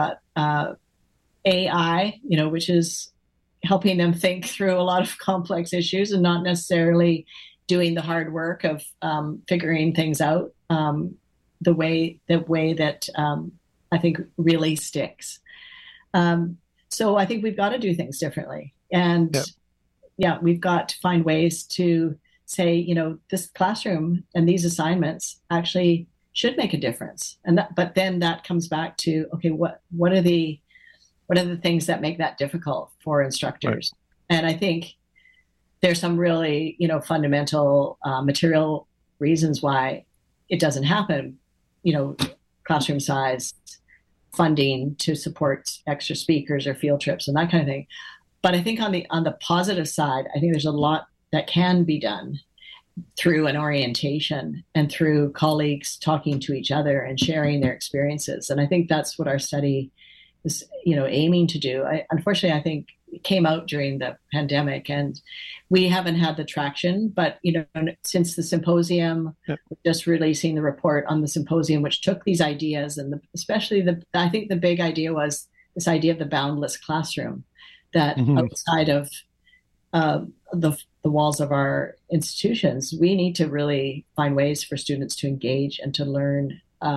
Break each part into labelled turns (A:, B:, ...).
A: AI, which is helping them think through a lot of complex issues and not necessarily doing the hard work of figuring things out the way that I think really sticks. So I think we've got to do things differently. And
B: Yeah.
A: yeah, we've got to find ways to say, this classroom and these assignments actually should make a difference. But then that comes back to, okay, what are the things that make that difficult for
B: Right.
A: instructors? And I think there's some really, fundamental material reasons why it doesn't happen. You know, Classroom size, funding to support extra speakers or field trips and that kind of thing. But I think on the positive side, I think there's a lot that can be done through an orientation and through colleagues talking to each other and sharing their experiences. And I think that's what our study is, aiming to do. Unfortunately, I think it came out during the pandemic and we haven't had the traction, but, since the symposium,
B: Yeah.
A: we're just releasing the report on the symposium, which took these ideas and especially I think the big idea was this idea of the boundless classroom, that
B: Hmm.
A: outside of the walls of our institutions, we need to really find ways for students to engage and to learn,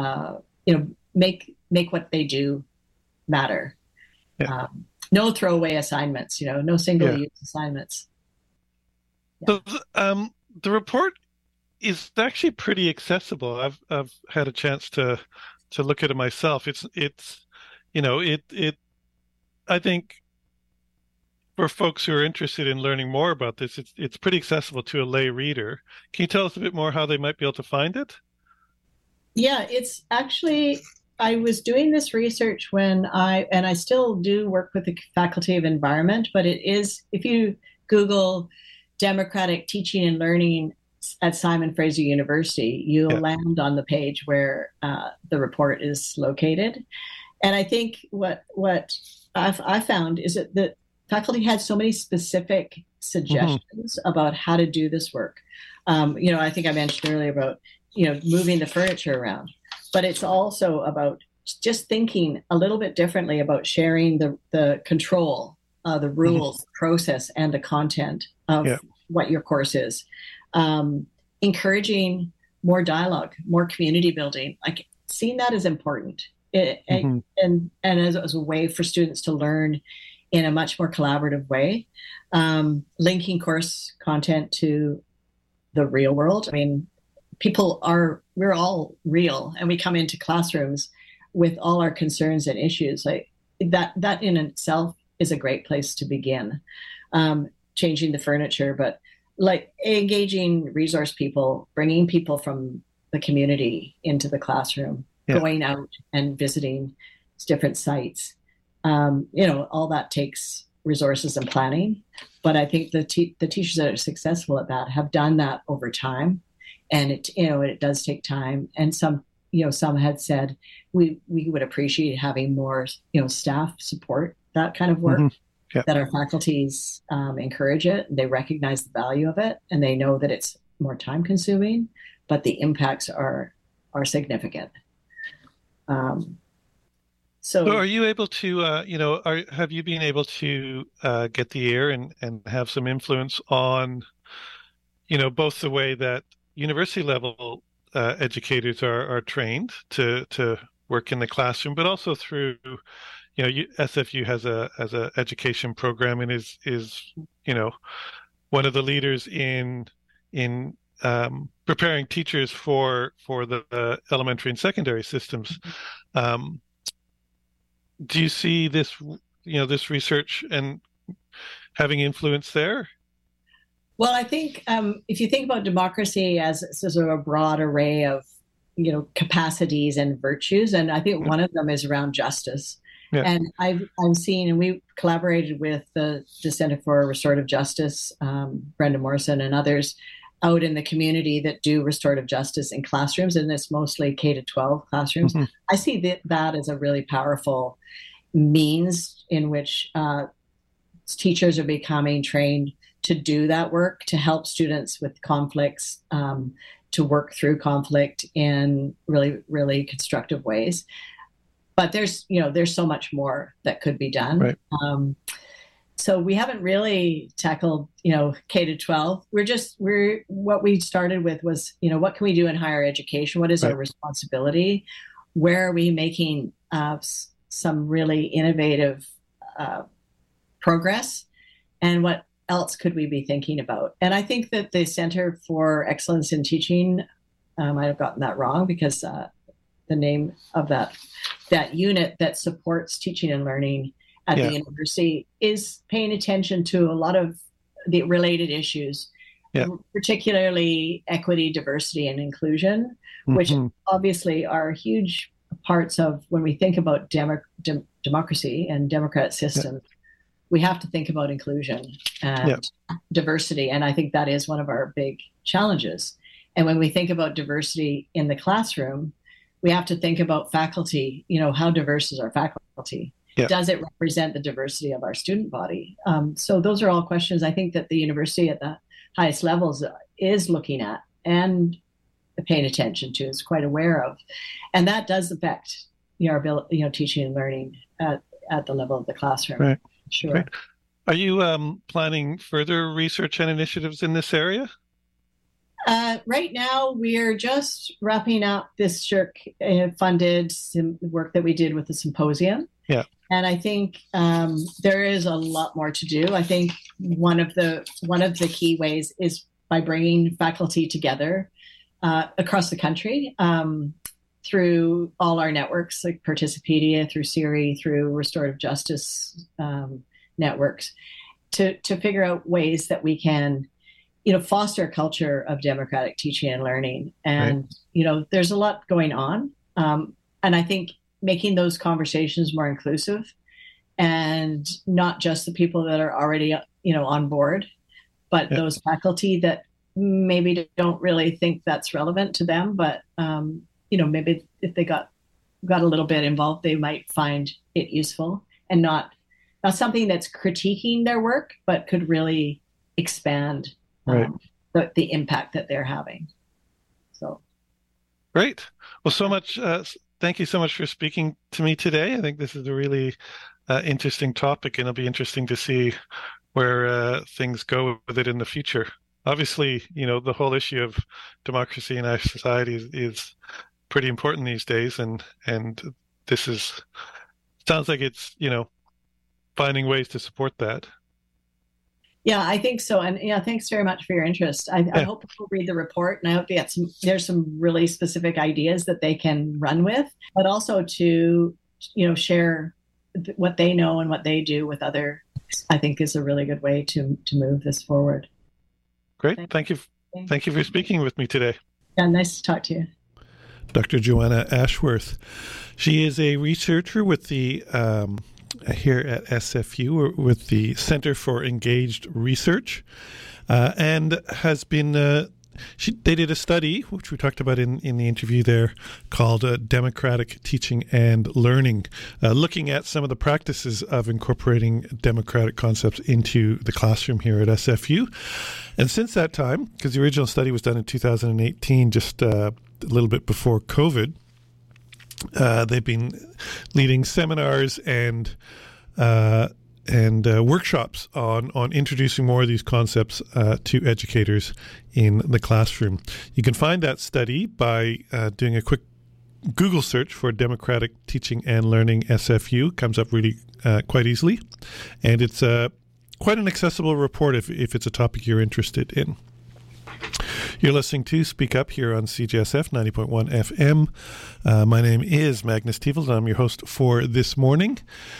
A: make what they do matter.
B: Yeah.
A: No throwaway assignments, no single
B: Yeah.
A: use assignments. Yeah.
B: So the report is actually pretty accessible. I've had a chance to look at it myself. It's it I think for folks who are interested in learning more about this, it's pretty accessible to a lay reader. Can you tell us a bit more how they might be able to find it?
A: Yeah, it's actually, I was doing this research and I still do work with the Faculty of Environment, but it is, if you Google democratic teaching and learning at Simon Fraser University, you'll
B: Yeah.
A: land on the page where the report is located. And I think what I found is that the faculty had so many specific
B: Hmm.
A: suggestions about how to do this work. I think I mentioned earlier about moving the furniture around, but it's also about just thinking a little bit differently about sharing the control, the
B: Hmm.
A: rules, process, and the content of
B: Yeah.
A: what your course is. Encouraging more dialogue, more community building, like seeing that as important,
B: Hmm.
A: and as a way for students to learn in a much more collaborative way, linking course content to the real world. I mean, we're all real and we come into classrooms with all our concerns and issues. Like that in itself is a great place to begin. Changing the furniture, but like engaging resource people, bringing people from the community into the classroom,
B: Yeah.
A: going out and visiting different sites. All that takes resources and planning. But I think the teachers that are successful at that have done that over time, and it does take time. And some had said we would appreciate having more staff support that kind of work.
B: Hmm. Yeah.
A: That our faculties encourage it, they recognize the value of it, and they know that it's more time consuming, but the impacts are significant. Um,
B: So
A: so
B: are you able to, have you been able to get the ear and have some influence on, both the way that university level educators are trained to work in the classroom, but also through, SFU has a education program and is, one of the leaders in preparing teachers for the elementary and secondary systems. Um, do you see this research and having influence there?
A: Well, I think if you think about democracy as sort of a broad array of, capacities and virtues, and I think
B: Yeah.
A: one of them is around justice.
B: Yeah.
A: And I'm seeing, and we collaborated with the Center for Restorative Justice, Brenda Morrison and others out in the community that do restorative justice in classrooms, and it's mostly K to 12 classrooms.
B: Hmm.
A: I see that as a really powerful means in which teachers are becoming trained to do that work, to help students with conflicts, to work through conflict in really, really constructive ways. but there's so much more that could be done.
B: Right.
A: So we haven't really tackled, K to 12. What we started with was, what can we do in higher education? What is
B: Right.
A: our responsibility? Where are we making some really innovative progress? And what else could we be thinking about? And I think that the Center for Excellence in Teaching, I might have gotten that wrong because the name of that unit that supports teaching and learning at the university is paying attention to a lot of the related issues, particularly equity, diversity, and inclusion, which obviously are huge parts of when we think about democracy and democratic systems. We have to think about inclusion and diversity, and I think that is one of our big challenges. And when we think about diversity in the classroom, we have to think about faculty. How diverse is our faculty?
B: Yeah.
A: Does it represent the diversity of our student body? So those are all questions I think that the university at the highest levels is looking at and paying attention to, is quite aware of. And that does affect our ability, teaching and learning at the level of the classroom.
B: Right.
A: Sure.
B: Right. Are you planning further research and initiatives in this area?
A: Right now, we're just wrapping up this SSHRC-funded work that we did with the symposium.
B: Yeah.
A: And I think there is a lot more to do. I think one of the key ways is by bringing faculty together across the country through all our networks like Participedia, through CERI, through restorative justice networks, to figure out ways that we can foster a culture of democratic teaching and learning. And, there's a lot going on. And I think making those conversations more inclusive and not just the people that are already, on board, but those faculty that maybe don't really think that's relevant to them. But, maybe if they got a little bit involved, they might find it useful and not something that's critiquing their work, but could really expand the impact that they're having. So,
B: great. Well, so much. Thank you so much for speaking to me today. I think this is a really interesting topic, and it'll be interesting to see where things go with it in the future. Obviously, the whole issue of democracy in our society is pretty important these days, and this sounds like it's finding ways to support that.
A: Yeah, I think so. And thanks very much for your interest. I hope people read the report, and I hope there's some really specific ideas that they can run with, but also to, share what they know and what they do with others, I think is a really good way to move this forward.
B: Great. Thank you. Thank you for speaking with me today.
A: Yeah, nice to talk to you.
B: Dr. Joanna Ashworth. She is a researcher with the here at SFU with the Center for Engaged Research, and has been. They did a study, which we talked about in the interview there, called Democratic Teaching and Learning, looking at some of the practices of incorporating democratic concepts into the classroom here at SFU. And since that time, because the original study was done in 2018, just a little bit before COVID, they've been leading seminars and workshops on introducing more of these concepts to educators in the classroom. You can find that study by doing a quick Google search for Democratic Teaching and Learning SFU. It comes up really quite easily, and it's quite an accessible report if it's a topic you're interested in. You're listening to Speak Up here on CJSF 90.1 FM. My name is Magnus Tevel, and I'm your host for this morning.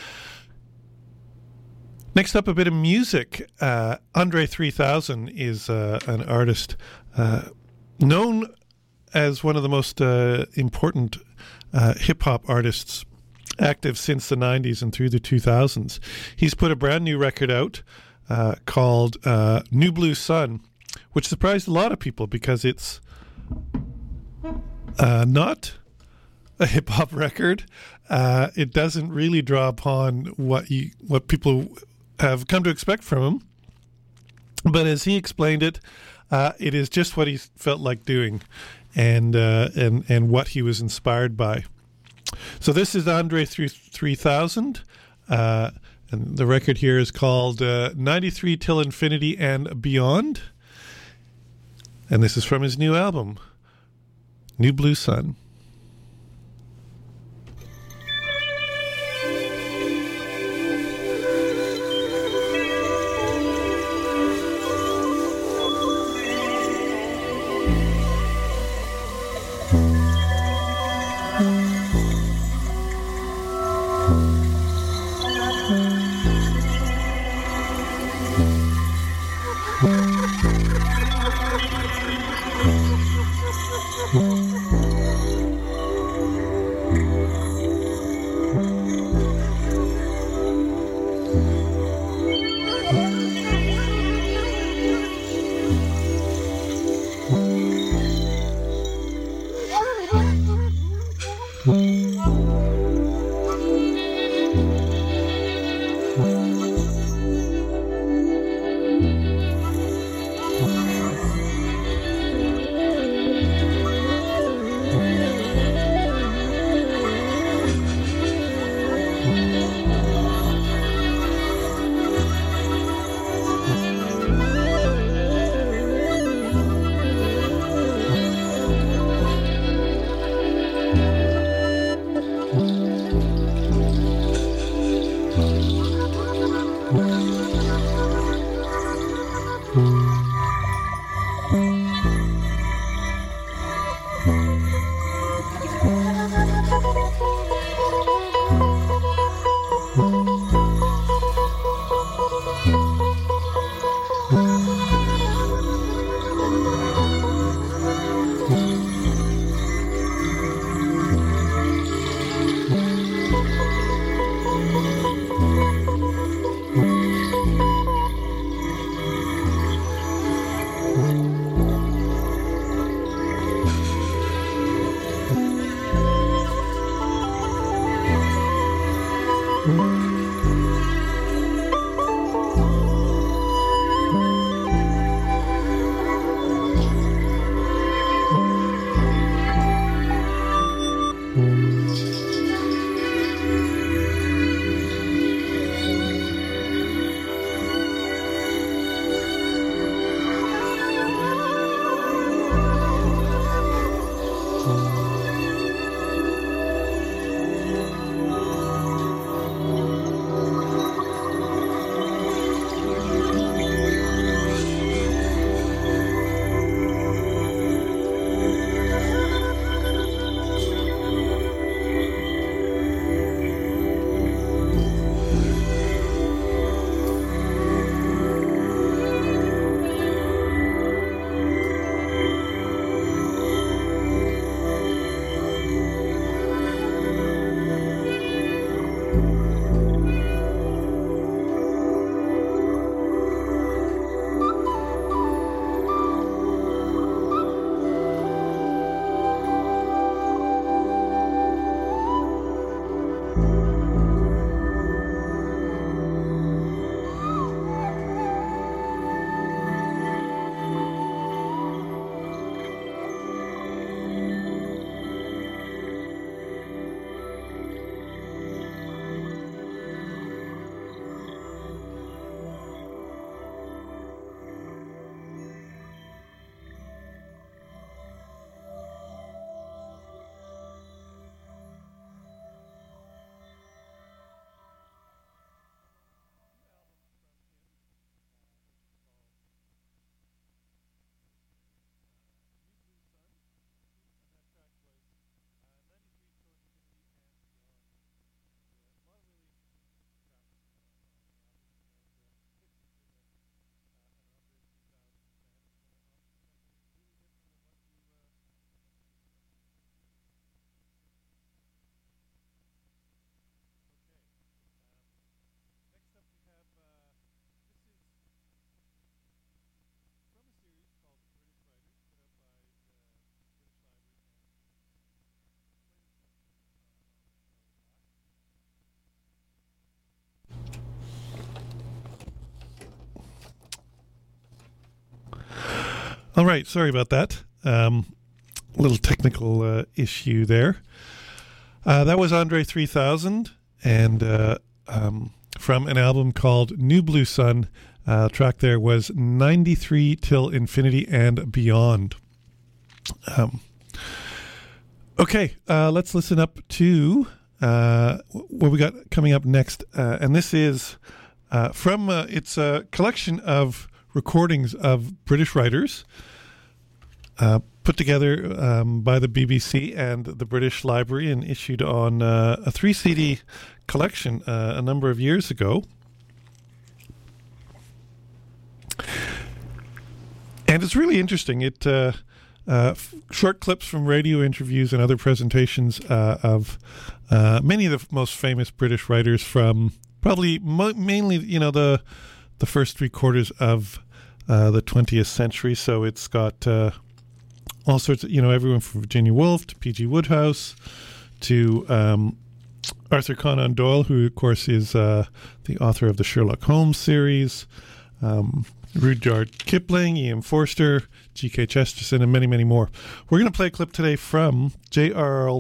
B: Next up, a bit of music. Andre 3000 is an artist known as one of the most important hip-hop artists active since the 90s and through the 2000s. He's put a brand new record out called New Blue Sun, which surprised a lot of people because it's not a hip-hop record. It doesn't really draw upon what people have come to expect from him. But as he explained it, it is just what he felt like doing and what he was inspired by. So this is Andre 3000. And the record here is called 93 Till Infinity and Beyond. And this is from his new album, New Blue Sun. All right, sorry about that. Little technical issue there. That was Andre 3000, and from an album called New Blue Sun. Track there was 93 Till Infinity and Beyond. Okay, let's listen up to what we got coming up next. And this is from, it's a collection of recordings of British writers put together by the BBC and the British Library and issued on a 3 CD collection a number of years ago. And it's really interesting. It short clips from radio interviews and other presentations of many of the most famous British writers from probably mainly, the first 3/4 of the 20th century. So it's got all sorts of, everyone from Virginia Woolf to P.G. Wodehouse to Arthur Conan Doyle, who, of course, is the author of the Sherlock Holmes series, Rudyard Kipling, E.M. Forster, G.K. Chesterton, and many, many more. We're going to play a clip today from J.R.R.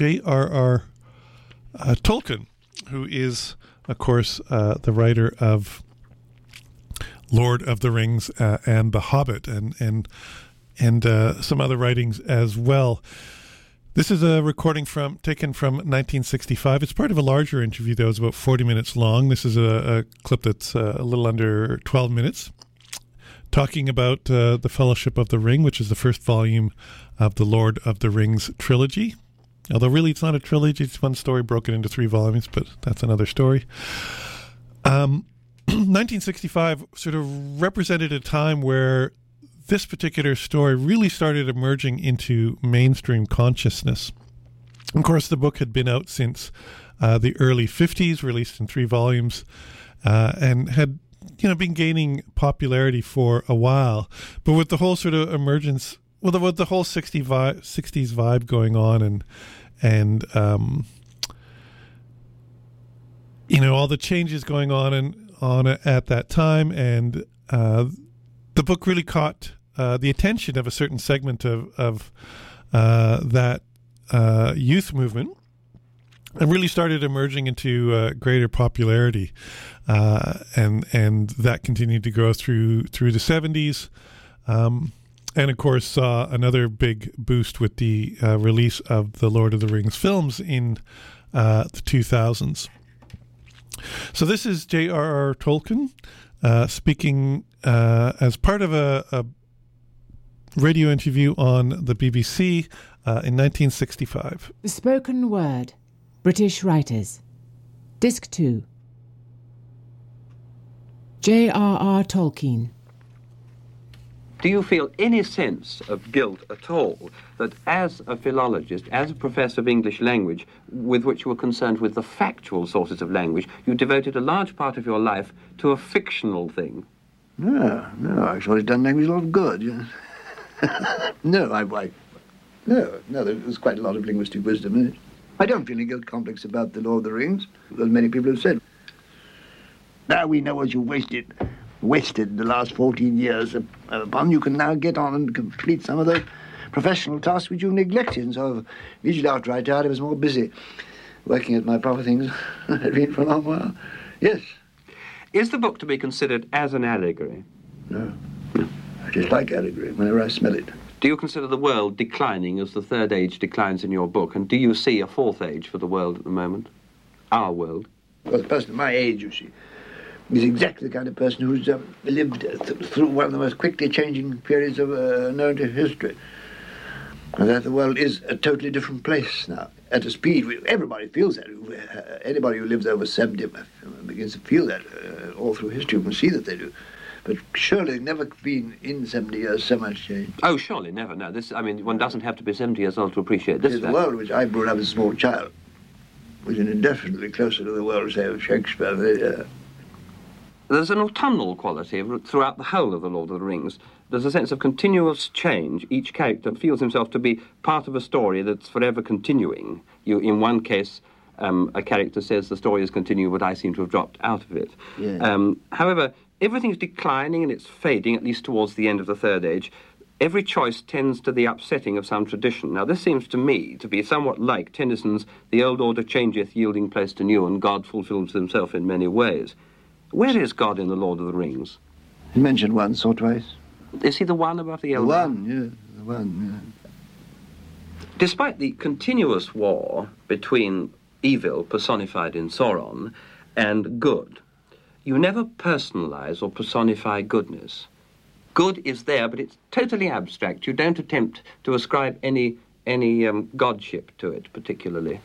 B: Tolkien, who is, of course, the writer of Lord of the Rings and The Hobbit, and some other writings as well. This is a recording taken from 1965. It's part of a larger interview, though. It's about 40 minutes long. This is a clip that's a little under 12 minutes, talking about the Fellowship of the Ring, which is the first volume of the Lord of the Rings trilogy. Although really it's not a trilogy, it's one story broken into 3 volumes, but that's another story. 1965 sort of represented a time where this particular story really started emerging into mainstream consciousness. Of course, the book had been out since the early 50s, released in 3 volumes, and had been gaining popularity for a while. But with the whole sort of emergence, with the whole 60s vibe going on, and all the changes going on at that time, and the book really caught the attention of a certain segment of that youth movement, and really started emerging into greater popularity, and that continued to grow through the 70s, and of course saw another big boost with the release of the Lord of the Rings films in the 2000s. So this is J.R.R. Tolkien speaking as part of a radio interview on the BBC in 1965.
C: The Spoken Word. British Writers. Disc 2. J.R.R. Tolkien.
D: Do you feel any sense of guilt at all that as a philologist, as a professor of English language, with which you were concerned with the factual sources of language, you devoted a large part of your life to a fictional thing?
E: No, actually it's done language a lot of good. Yeah. No, there's quite a lot of linguistic wisdom in it. I don't feel any guilt complex about the Lord of the Rings, as many people have said. Now we know what you wasted the last 14 years upon. You can now get on and complete some of the professional tasks which you've neglected. And so usually after I retired, I was more busy working at my proper things than I'd been for a long while. Yes.
D: Is the book to be considered as an allegory?
E: No. I just like allegory whenever I smell it.
D: Do you consider the world declining as the Third Age declines in your book? And do you see a Fourth Age for the world at the moment? Our world?
E: Well, the person of my age, you see, is exactly the kind of person who's lived through one of the most quickly changing periods of known to history. And that the world is a totally different place now, at a speed. Everybody feels that. Anybody who lives over 70 begins to feel that all through history. You can see that they do. But surely there's never been in 70 years so much change.
D: Oh, surely never. No, one doesn't have to be 70 years old to appreciate this.
E: The world which I brought up as a small child was indefinitely closer to the world, say, of Shakespeare.
D: There's an autumnal quality throughout the whole of The Lord of the Rings. There's a sense of continuous change. Each character feels himself to be part of a story that's forever continuing. In one case, a character says the story is continuing, but I seem to have dropped out of it.
E: Yeah.
D: However, everything's declining and it's fading, at least towards the end of the Third Age. Every choice tends to the upsetting of some tradition. Now, this seems to me to be somewhat like Tennyson's "The old order changeth, yielding place to new, and God fulfills himself in many ways." Where is God in The Lord of the Rings?
E: He mentioned once or twice.
D: Is he the one above the elder?
E: The one, yeah, the one, yeah.
D: Despite the continuous war between evil, personified in Sauron, and good, you never personalize or personify goodness. Good is there, but it's totally abstract. You don't attempt to ascribe any godship to it, particularly.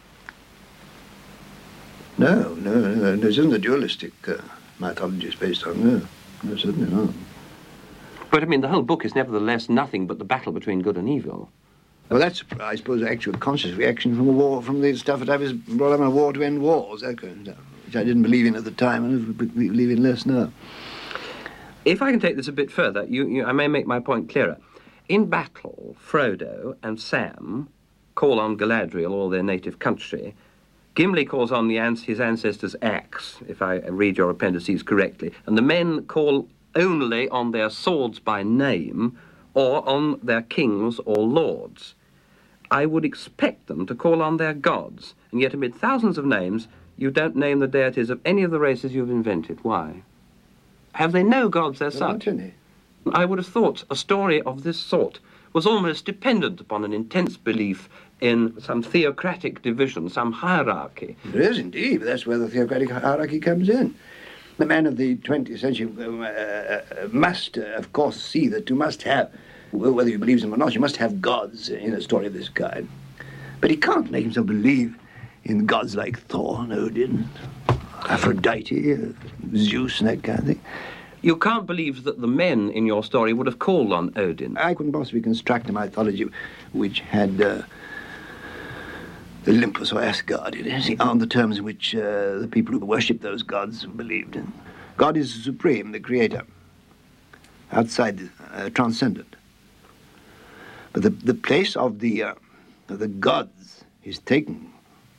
E: No. This isn't a dualistic mythology is based on, no, certainly not.
D: But, I mean, the whole book is nevertheless nothing but the battle between good and evil.
E: Well, that's, I suppose, actual conscious reaction from the war, from the stuff that I was brought up in a war to end wars, that kind of stuff, which I didn't believe in at the time and believe in less now.
D: If I can take this a bit further, I may make my point clearer. In battle, Frodo and Sam call on Galadriel or their native country. Gimli calls on his ancestors' axe, if I read your appendices correctly, and the men call only on their swords by name or on their kings or lords. I would expect them to call on their gods, and yet amid thousands of names, you don't name the deities of any of the races you've invented. Why? Have they no gods as such? I would have thought a story of this sort was almost dependent upon an intense belief in some theocratic division, some hierarchy.
E: There is indeed, but that's where the theocratic hierarchy comes in. The man of the 20th century must, of course, see that you must have, whether you believe them or not, you must have gods in a story of this kind. But he can't make himself believe in gods like Thor and Odin, Aphrodite, Zeus and that kind of thing.
D: You can't believe that the men in your story would have called on Odin.
E: I couldn't possibly construct a mythology which had Olympus or Asgard in it, on the terms in which the people who worship those gods believed in. God is supreme, the creator, outside, transcendent. But the place of the gods is taken,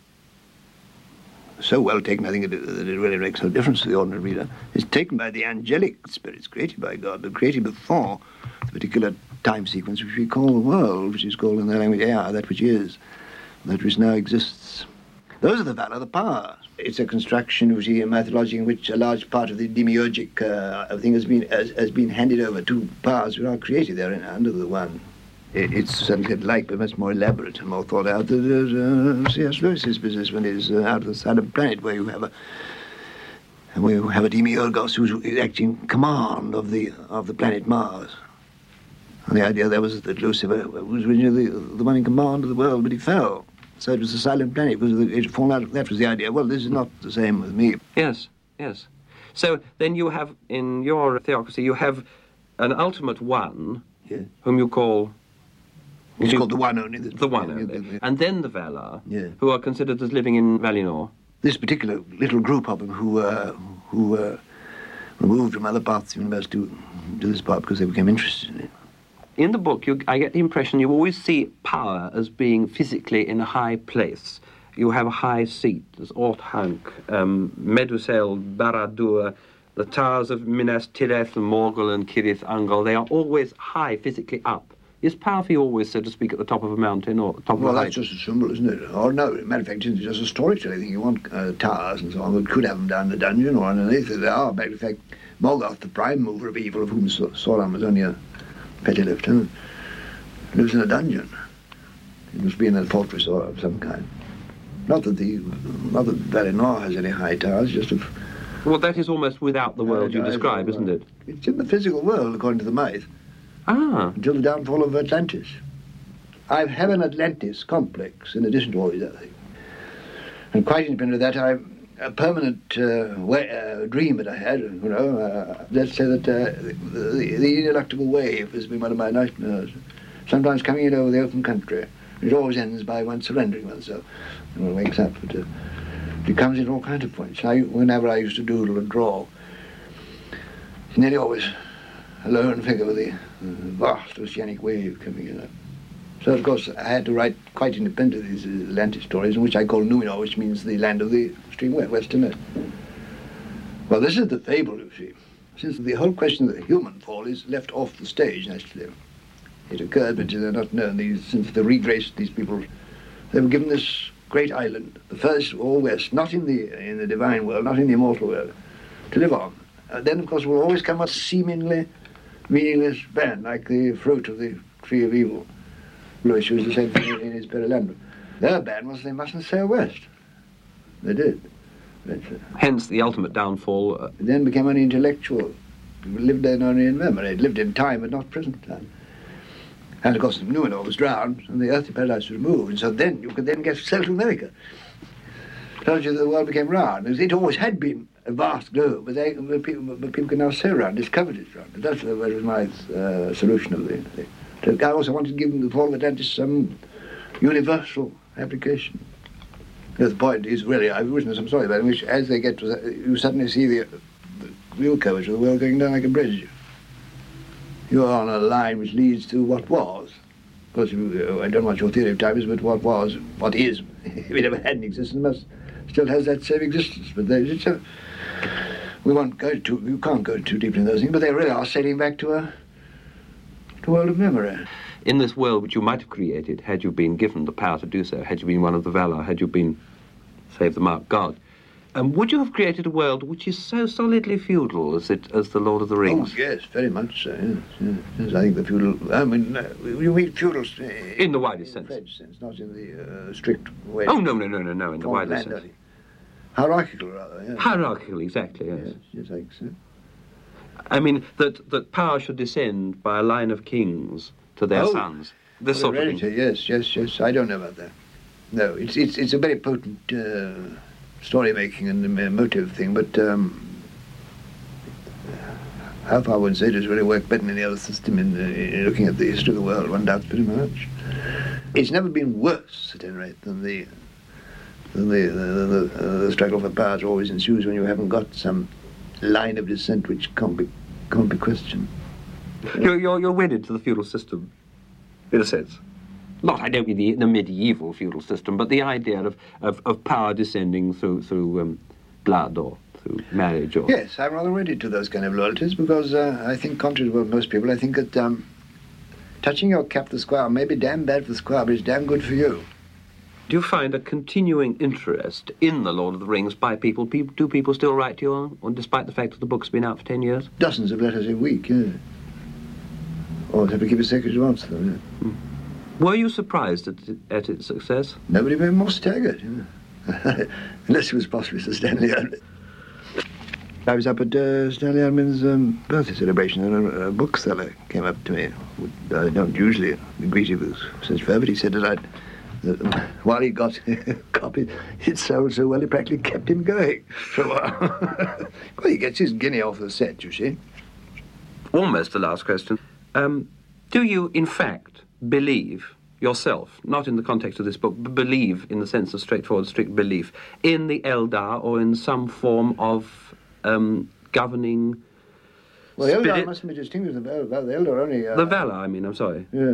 E: so well taken, I think, that it really makes no difference to the ordinary reader. It's taken by the angelic spirits created by God, but created before the particular time sequence which we call the world, which is called in their language Ea, that which is, that which now exists. Those are the Valar, the powers. It's a construction of the mythology in which a large part of the demiurgic thing has been handed over to powers which are created therein under the one. It's certainly like, but much more elaborate and more thought out than C.S. Lewis's business when he's out of the Silent Planet, where you have a demiurgos who's acting in command of the planet Mars. And the idea there was that Lucifer was originally the one in command of the world, but he fell. So it was the Silent Planet, because it had fallen out. That was the idea. Well, this is not the same with me.
D: Yes. So then you have, in your theocracy, you have an ultimate one, whom you call...
E: It's called the One only.
D: The One only. And then the Valar, who are considered as living in Valinor.
E: This particular little group of them who were removed from other parts of the universe to this part because they became interested in it.
D: In the book, I get the impression you always see power as being physically in a high place. You have a high seat. There's Orthanc, Medusel, Barad-dûr, the towers of Minas Tirith, Morgul and Cirith Ungol. They are always high, physically up. Is power for you always, so to speak, at the top of a mountain or top of a height?
E: Well, that's just a symbol, isn't it? Or no, matter of fact, it's just a storytelling thing. You want towers and so on, but could have them down the dungeon or underneath it. They are. Matter of fact, Morgoth, the prime mover of evil, of whom Sauron was only a petty lieutenant, lives in a dungeon. He must be in a fortress or of some kind. Not that Valinor has any high towers, just of...
D: Well, that is almost without the world you describe, isn't it?
E: It's in the physical world, according to the myth. Until the downfall of Atlantis. I have an Atlantis complex in addition to all these other things. And quite independent of that, a permanent dream that I had, let's say that the ineluctable wave has been one of my nightmares. Sometimes coming in over the open country. It always ends by one surrendering oneself. And one wakes up. But it comes in all kinds of points. Whenever I used to doodle and draw, it's nearly always a lone figure with the vast oceanic wave coming in. So, of course, I had to write quite independent of these Atlantic stories, which I call Numenor, which means the land of the extreme western. Well, this is the fable, you see. Since the whole question of the human fall is left off the stage, naturally. it occurred, but they're not known. Since the regraced these people, they were given this great island, the first all west, not in the divine world, not in the immortal world, to live on. And then, of course, will always come a seemingly meaningless band, like the fruit of the tree of evil. Lewis used the same thing in his Perelandra. Their ban was they mustn't sail west. They did.
D: Hence the ultimate downfall.
E: It then became an intellectual. People lived then only in memory. It lived in time, but not present time. And of course, Numenor was drowned, and the earthly paradise was removed. And so then you could then get sail to America. Told you that the world became round. It always had been a vast globe, but people can now sail round, discovered it round. And that's was my solution of the thing. I also wanted to give them the fall of Atlantis some universal application. The point is really, I've written some story about it, in which as they get to that, you suddenly see the real curvature of the world going down like a bridge. You're on a line which leads to what was. Of course, I don't know what your theory of time is, but what was, what is, if it ever had an existence, still has that same existence. But we won't go too, you can't go too deeply in those things, but they really are sailing back to a world of memory.
D: In this world which you might have created, had you been given the power to do so, had you been one of the Valar, had you been, save the mark, God, would you have created a world which is so solidly feudal as the Lord of the Rings?
E: Oh, yes, very much so, yes. I think the feudal, I mean, you mean feudal...
D: In the widest sense.
E: French sense, not in the strict way.
D: Oh, no, in the widest sense.
E: Only. Hierarchical, rather, yes.
D: Hierarchical, exactly, yes.
E: Yes, I think so.
D: I mean, that power should descend by a line of kings to their sons. This sort of thing.
E: Yes. I don't know about that. No, it's a very potent story-making and emotive thing, but how far one say it has really worked better than any other system in looking at the history of the world, one doubts pretty much. It's never been worse, at any rate, than the struggle for power always ensues when you haven't got some line of descent which can't be questioned.
D: You're wedded to the feudal system, in a sense. Not, I don't mean the medieval feudal system, but the idea of power descending through blood or through marriage. Or
E: yes, I'm rather wedded to those kind of loyalties because I think, contrary to most people, I think that touching your cap to the squire may be damn bad for the squire, but it's damn good for you.
D: Do you find a continuing interest in The Lord of the Rings by people? Do people still write to you, or despite the fact that the book's been out for 10 years?
E: Dozens of letters a week, yeah. Or have to keep a secret to answer them, yeah.
D: Were you surprised at its success?
E: Nobody was more staggered, yeah. Unless it was possibly Sir Stanley Unwin. I was up at Stanley Unwin's birthday celebration, and a bookseller came up to me. I don't usually greet him with such fervour. He said that while he got copies, it sold so well it practically kept him going for a while. Well, he gets his guinea off the set, you see.
D: Almost the last question. Do you, in fact, believe yourself, not in the context of this book, but believe in the sense of straightforward, strict belief, in the Eldar or in some form of governing
E: well, the Eldar
D: spirit?
E: Mustn't be distinguished from the Valar. The Eldar only...
D: the Valar, I mean, I'm sorry.
E: Yeah.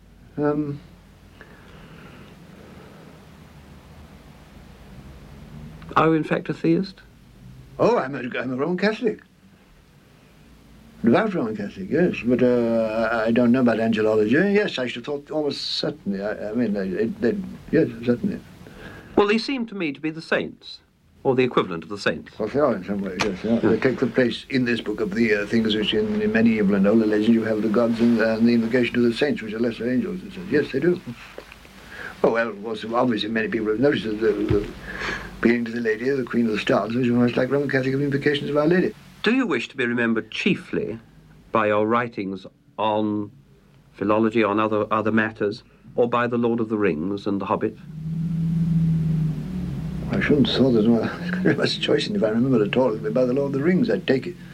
D: Are you in fact a theist?
E: Oh, I'm a Roman Catholic. Devout Roman Catholic, yes. But I don't know about angelology. Yes, I should have thought almost certainly. Yes, certainly.
D: Well, they seem to me to be the saints, or the equivalent of the saints.
E: Well, they are in some ways, yes. They, they take the place in this book of the things which in medieval and older legends you have the gods and the invocation of the saints, which are lesser angels. Yes, they do. Oh, well, of course, obviously many people have noticed that the beginning to the Lady, the Queen of the Stars, is almost like Roman Catholic invocations of Our Lady.
D: Do you wish to be remembered chiefly by your writings on philology, on other matters, or by The Lord of the Rings and The Hobbit?
E: I shouldn't have thought there's very much choice, and if I remember at all, it'd be by The Lord of the Rings, I'd take it.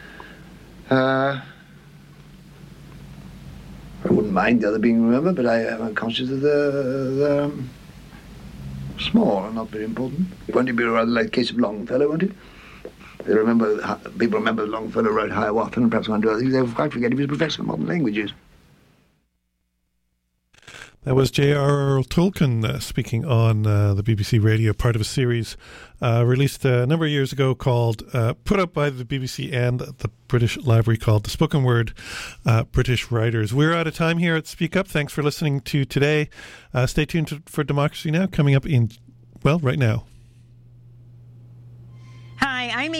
E: I wouldn't mind the other being remembered, but I am conscious of the small and not very important. Won't it be rather like the case of Longfellow, won't it? People remember Longfellow wrote Hiawatha and perhaps one or two other things. They quite forget he was a professor of modern languages.
B: That was J.R.R. Tolkien speaking on the BBC Radio, part of a series released a number of years ago called, put up by the BBC and the British Library, called The Spoken Word British Writers. We're out of time here at Speak Up. Thanks for listening to today. Stay tuned for Democracy Now! Coming up right now.
F: Hi, I'm